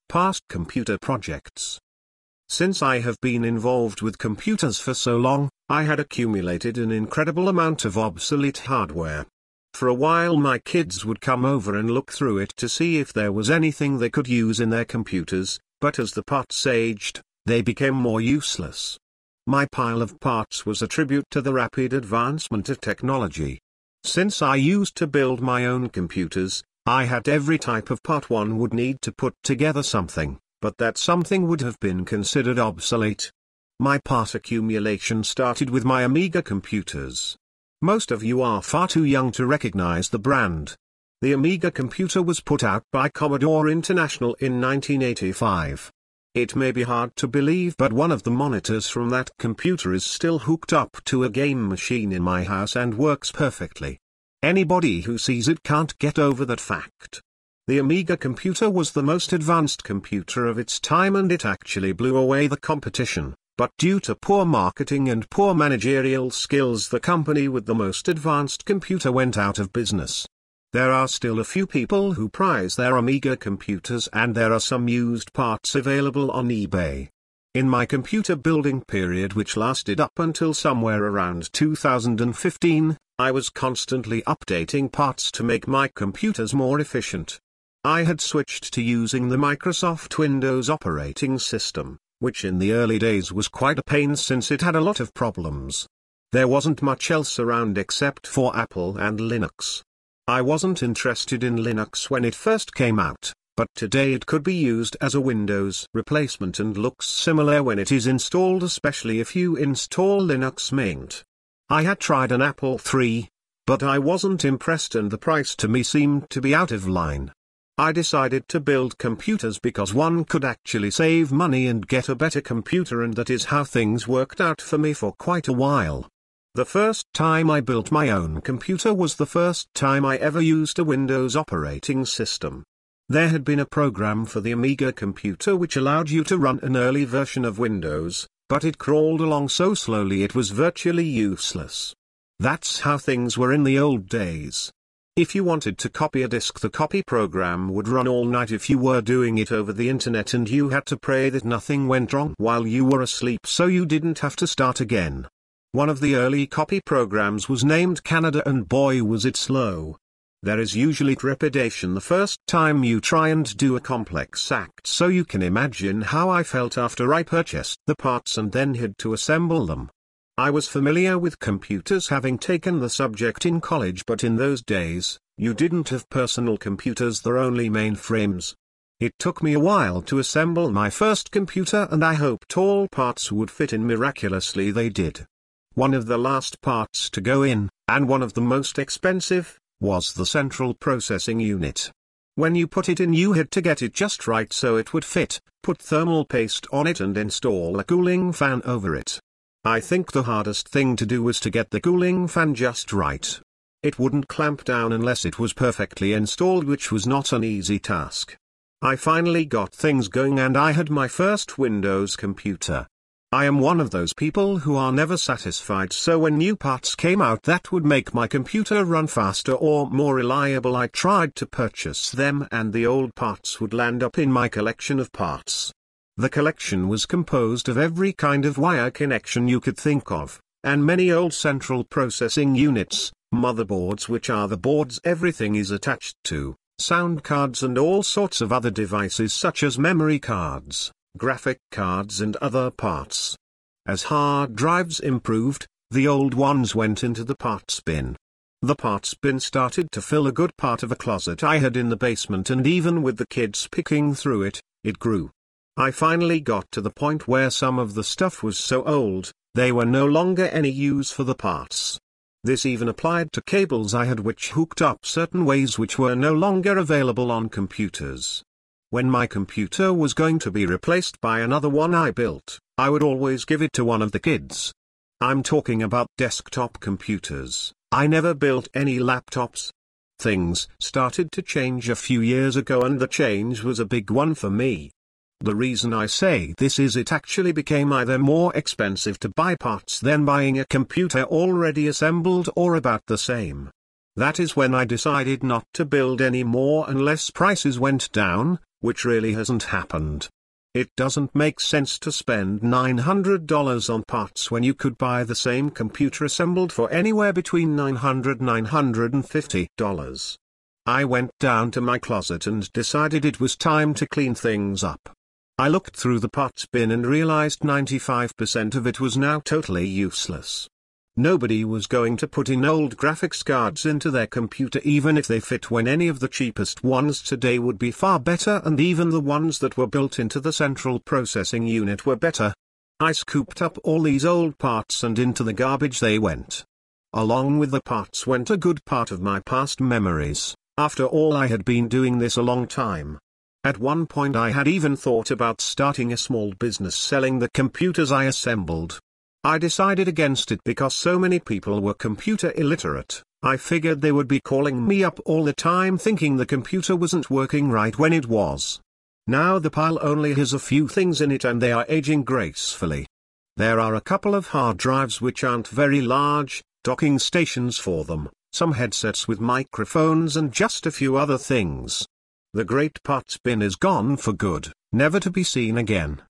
past computer projects. Since I have been involved with computers for so long, I had accumulated an incredible amount of obsolete hardware. For a while my kids would come over and look through it to see if there was anything they could use in their computers, but as the parts aged, they became more useless. My pile of parts was a tribute to the rapid advancement of technology. Since I used to build my own computers, I had every type of part one would need to put together something, but that something would have been considered obsolete. My part accumulation started with my Amiga computers. Most of you are far too young to recognize the brand. The Amiga computer was put out by Commodore International in 1985. It may be hard to believe, but one of the monitors from that computer is still hooked up to a game machine in my house and works perfectly. Anybody who sees it can't get over that fact. The Amiga computer was the most advanced computer of its time and it actually blew away the competition, but due to poor marketing and poor managerial skills, the company with the most advanced computer went out of business. There are still a few people who prize their Amiga computers and there are some used parts available on eBay. In my computer building period, which lasted up until somewhere around 2015, I was constantly updating parts to make my computers more efficient. I had switched to using the Microsoft Windows operating system, which in the early days was quite a pain since it had a lot of problems. There wasn't much else around except for Apple and Linux. I wasn't interested in Linux when it first came out, but today it could be used as a Windows replacement and looks similar when it is installed, especially if you install Linux Mint. I had tried an Apple III, but I wasn't impressed and the price to me seemed to be out of line. I decided to build computers because one could actually save money and get a better computer, and that is how things worked out for me for quite a while. The first time I built my own computer was the first time I ever used a Windows operating system. There had been a program for the Amiga computer which allowed you to run an early version of Windows, but it crawled along so slowly it was virtually useless. That's how things were in the old days. If you wanted to copy a disk, the copy program would run all night if you were doing it over the internet, and you had to pray that nothing went wrong while you were asleep so you didn't have to start again. One of the early copy programs was named Canada, and boy was it slow. There is usually trepidation the first time you try and do a complex act, so you can imagine how I felt after I purchased the parts and then had to assemble them. I was familiar with computers, having taken the subject in college, but in those days, you didn't have personal computers, they're only mainframes. It took me a while to assemble my first computer and I hoped all parts would fit in. Miraculously they did. One of the last parts to go in, and one of the most expensive, was the central processing unit. When you put it in, you had to get it just right so it would fit, put thermal paste on it and install a cooling fan over it. I think the hardest thing to do was to get the cooling fan just right. It wouldn't clamp down unless it was perfectly installed, which was not an easy task. I finally got things going and I had my first Windows computer. I am one of those people who are never satisfied, so when new parts came out that would make my computer run faster or more reliable, I tried to purchase them and the old parts would land up in my collection of parts. The collection was composed of every kind of wire connection you could think of, and many old central processing units, motherboards, which are the boards everything is attached to, sound cards and all sorts of other devices such as memory cards, graphic cards and other parts. As hard drives improved, the old ones went into the parts bin. The parts bin started to fill a good part of a closet I had in the basement, and even with the kids picking through it, it grew. I finally got to the point where some of the stuff was so old, they were no longer any use for the parts. This even applied to cables I had which hooked up certain ways which were no longer available on computers. When my computer was going to be replaced by another one I built, I would always give it to one of the kids. I'm talking about desktop computers. I never built any laptops. Things started to change a few years ago and the change was a big one for me. The reason I say this is it actually became either more expensive to buy parts than buying a computer already assembled or about the same. That is when I decided not to build any more unless prices went down, which really hasn't happened. It doesn't make sense to spend $900 on parts when you could buy the same computer assembled for anywhere between $900–$950. I went down to my closet and decided it was time to clean things up. I looked through the parts bin and realized 95% of it was now totally useless. Nobody was going to put in old graphics cards into their computer even if they fit, when any of the cheapest ones today would be far better, and even the ones that were built into the central processing unit were better. I scooped up all these old parts and into the garbage they went. Along with the parts went a good part of my past memories. After all, I had been doing this a long time. At one point I had even thought about starting a small business selling the computers I assembled. I decided against it because so many people were computer illiterate. I figured they would be calling me up all the time thinking the computer wasn't working right when it was. Now the pile only has a few things in it and they are aging gracefully. There are a couple of hard drives which aren't very large, docking stations for them, some headsets with microphones, and just a few other things. The great parts bin is gone for good, never to be seen again.